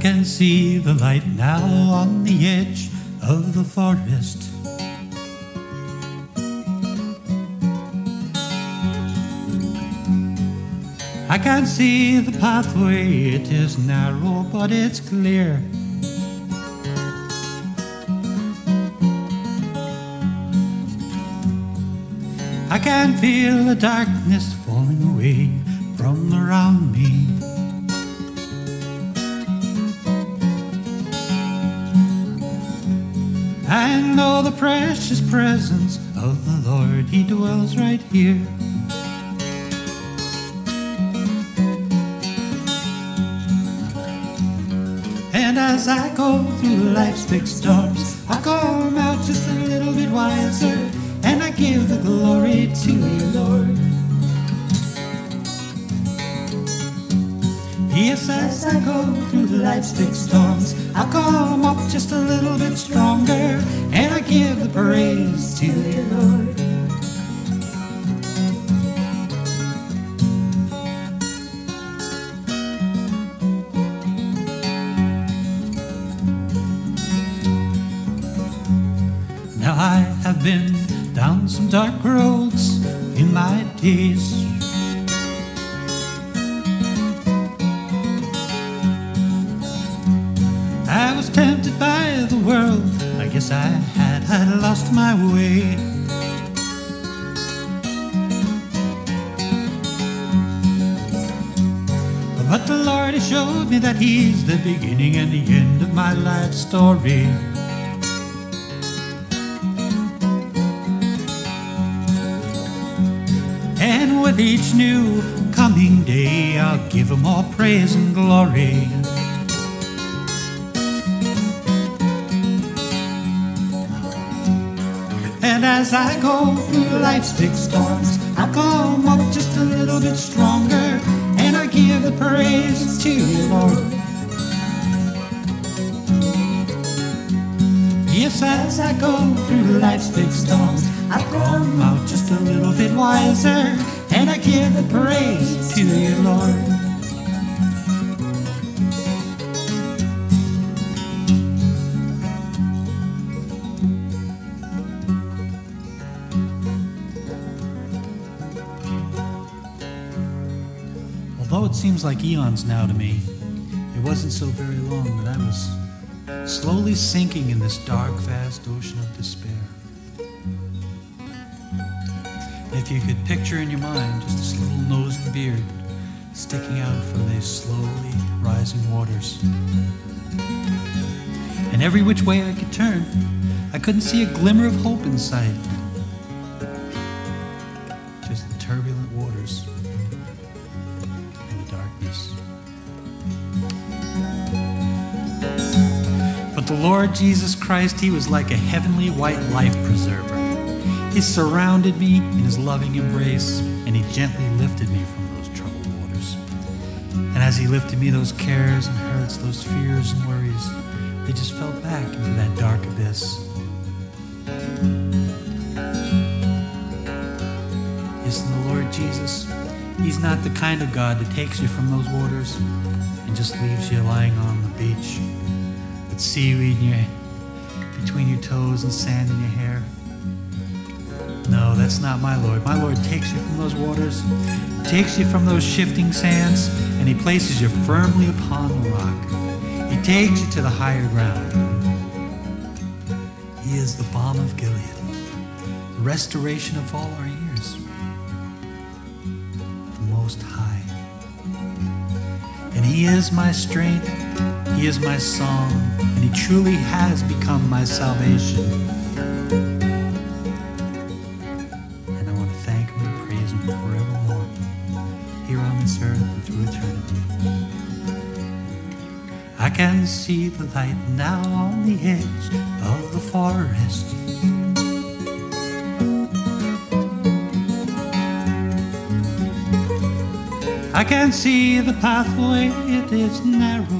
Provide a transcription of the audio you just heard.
can see the light now on the edge of the forest. I can see the pathway, it is narrow but it's clear. I can feel the darkness falling away from around me. I know the precious presence of the Lord, He dwells right here. And as I go through life's big storms, I come out just a little bit wiser, and I give the glory to you, Lord. Yes, as I go through life's big storms, I come up just a little bit stronger, and I give the praise to you, Lord. Now I have been down some dark roads in my days. I was tempted by the world, I guess I had lost my way. But the Lord, He showed me that He's the beginning and the end of my life story. And with each new coming day, I'll give Him all praise and glory. And as I go through life's big storms, I come up just a little bit stronger, and I give the praise to you, Lord. Yes, as I go through life's big storms, I come out just a little bit wiser, and I give the praise to you, Lord. Although it seems like eons now to me, it wasn't so very long that I was slowly sinking in this dark, vast ocean of despair. If you could picture in your mind just this little nose and beard sticking out from these slowly rising waters. And every which way I could turn, I couldn't see a glimmer of hope in sight. Just the turbulent waters and the darkness. But the Lord Jesus Christ, He was like a heavenly white life preserver. He surrounded me in His loving embrace, and He gently lifted me from those troubled waters. And as He lifted me, those cares and hurts, those fears and worries, they just fell back into that dark abyss. Yes, and the Lord Jesus, He's not the kind of God that takes you from those waters and just leaves you lying on the beach with seaweed between your toes and sand in your hair. No, that's not my Lord. My Lord takes you from those waters, takes you from those shifting sands, and He places you firmly upon the rock. He takes you to the higher ground. He is the balm of Gilead, the restoration of all our years, the Most High. And He is my strength, He is my song, and He truly has become my salvation. Earth and through eternity. I can see the light now on the edge of the forest. I can see the pathway, it is narrow